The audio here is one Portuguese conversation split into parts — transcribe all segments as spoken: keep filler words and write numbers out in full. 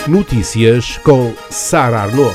Notícias com Sara Arnaud.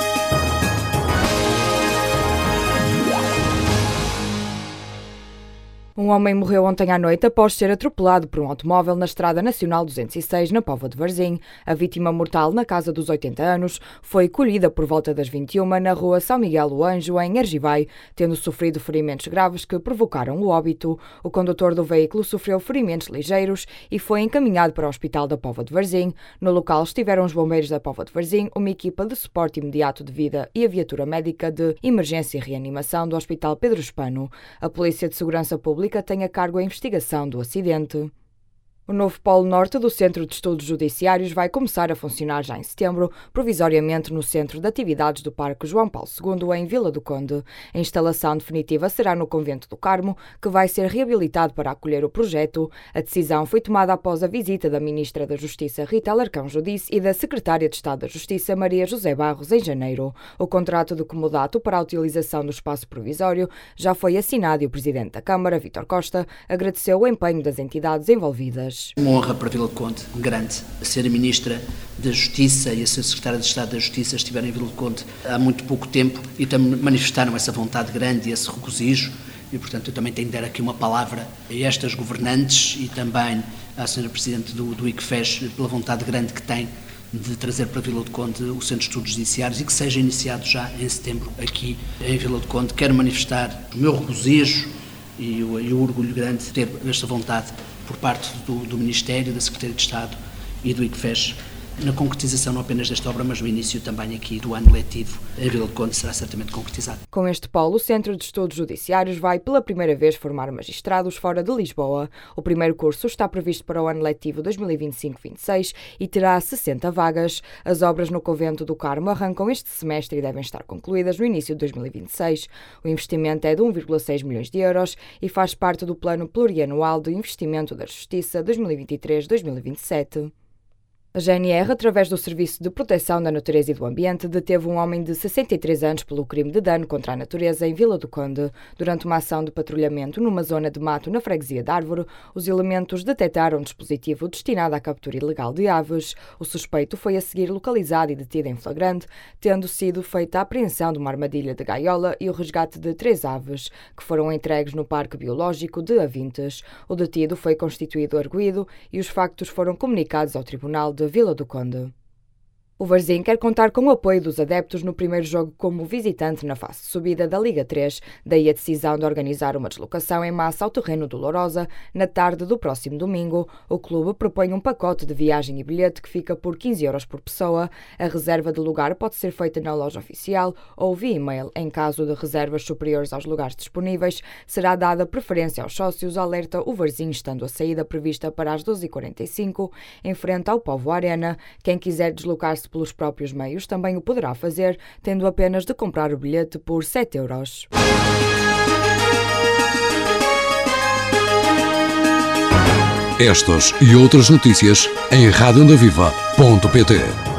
Um homem morreu ontem à noite após ser atropelado por um automóvel na Estrada Nacional duzentos e seis, na Póvoa de Varzim. A vítima mortal, na casa dos oitenta anos, foi colhida por volta das vinte e uma na rua São Miguel do Anjo, em Argivai, tendo sofrido ferimentos graves que provocaram o óbito. O condutor do veículo sofreu ferimentos ligeiros e foi encaminhado para o Hospital da Póvoa de Varzim. No local estiveram os bombeiros da Póvoa de Varzim, uma equipa de suporte imediato de vida e a viatura médica de emergência e reanimação do Hospital Pedro Espano. A Polícia de Segurança Pública tem a cargo a investigação do acidente. O novo Polo Norte do Centro de Estudos Judiciários vai começar a funcionar já em setembro, provisoriamente no Centro de Atividades do Parque João Paulo segundo, em Vila do Conde. A instalação definitiva será no Convento do Carmo, que vai ser reabilitado para acolher o projeto. A decisão foi tomada após a visita da Ministra da Justiça, Rita Alarcão Judice, e da Secretária de Estado da Justiça, Maria José Barros, em janeiro. O contrato de comodato para a utilização do espaço provisório já foi assinado e o Presidente da Câmara, Vítor Costa, agradeceu o empenho das entidades envolvidas. Uma honra para Vila do Conde, grande. A ser a Ministra da Justiça e a ser Secretária de Estado da Justiça estiveram em Vila do Conde há muito pouco tempo e também manifestaram essa vontade grande e esse regozijo. E, portanto, eu também tenho de dar aqui uma palavra a estas governantes e também à senhora Presidente do, do I C F E S pela vontade grande que tem de trazer para Vila do Conde o Centro de Estudos Judiciários e que seja iniciado já em setembro aqui em Vila do Conde. Quero manifestar o meu regozijo e o, e o orgulho grande de ter esta vontade por parte do, do Ministério, da Secretaria de Estado e do I C F E S, na concretização não apenas desta obra, mas no início também aqui do ano letivo, em Vila do Conde será certamente concretizado. Com este polo, o Centro de Estudos Judiciários vai pela primeira vez formar magistrados fora de Lisboa. O primeiro curso está previsto para o ano letivo dois mil e vinte e cinco vinte e seis e terá sessenta vagas. As obras no Convento do Carmo arrancam este semestre e devem estar concluídas no início de dois mil e vinte e seis. O investimento é de um vírgula seis milhões de euros e faz parte do Plano Plurianual de Investimento da Justiça dois mil e vinte e três a dois mil e vinte e sete. A G N R, através do Serviço de Proteção da Natureza e do Ambiente, deteve um homem de sessenta e três anos pelo crime de dano contra a natureza em Vila do Conde. Durante uma ação de patrulhamento numa zona de mato na freguesia de Árvore, os elementos detectaram um dispositivo destinado à captura ilegal de aves. O suspeito foi a seguir localizado e detido em flagrante, tendo sido feita a apreensão de uma armadilha de gaiola e o resgate de três aves, que foram entregues no Parque Biológico de Avintes. O detido foi constituído arguido e os factos foram comunicados ao Tribunal de Vila do Conde. O Varzim quer contar com o apoio dos adeptos no primeiro jogo como visitante na fase de subida da Liga três, daí a decisão de organizar uma deslocação em massa ao terreno do Lourosa na tarde do próximo domingo. O clube propõe um pacote de viagem e bilhete que fica por quinze euros por pessoa. A reserva de lugar pode ser feita na loja oficial ou via e-mail. Em caso de reservas superiores aos lugares disponíveis, será dada preferência aos sócios, alerta o Varzim, estando a saída prevista para as doze e quarenta e cinco, em frente ao Povo Arena. Quem quiser deslocar-se pelos próprios meios também o poderá fazer, tendo apenas de comprar o bilhete por sete euros. Estas e outras notícias em rádio onda viva ponto pt.